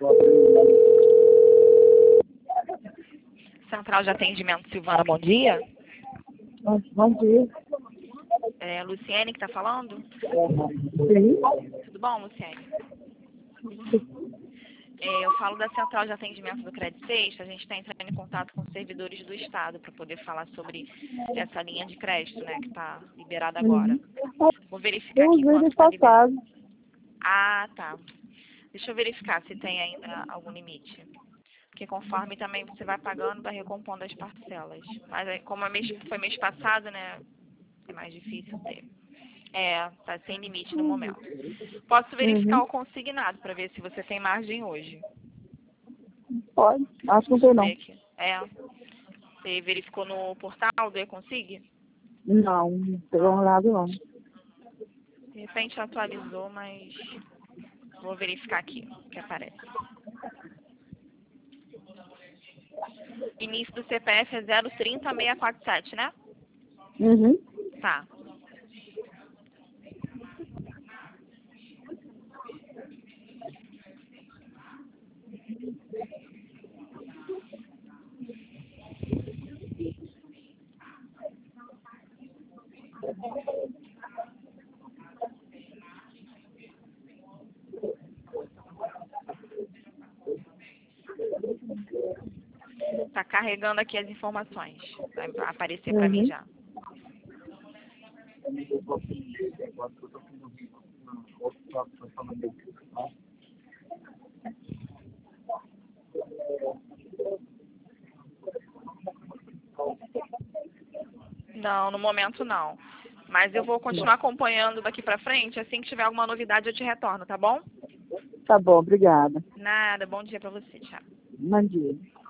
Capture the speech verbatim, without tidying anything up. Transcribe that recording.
Central de Atendimento Silvana, bom dia. Bom dia. É Luciene que está falando? Sim. Tudo bom, Luciene? É, eu falo da Central de Atendimento do Credit Sexta. A gente está entrando em contato com os servidores do Estado para poder falar sobre essa linha de crédito, né, que está liberada agora. Vou verificar Eu aqui usei quanto no está liberado. passado. Ah, tá. Deixa eu verificar se tem ainda algum limite. Porque conforme também você vai pagando, vai recompondo as parcelas. Mas aí, como é mês, foi mês passado, né, é mais difícil ter. É, tá sem limite no momento. Posso verificar Uhum. o consignado para ver se você tem margem hoje. Pode. Acho que não Deixa tem, eu não. ver aqui. É. Você verificou no portal do E-Consig? Não, não pegou um Não. lado, não. De repente atualizou, mas vou verificar aqui o que aparece. Início do C P F é zero trinta seiscentos e quarenta e sete, né? Uhum. Tá. Tá carregando aqui as informações. Vai aparecer para mim Uhum. já. Não, no momento não. Mas eu vou continuar acompanhando daqui pra frente. Assim que tiver alguma novidade, eu te retorno, tá bom? Tá bom, obrigada. Nada. Bom dia pra você. Tchau. Bom dia.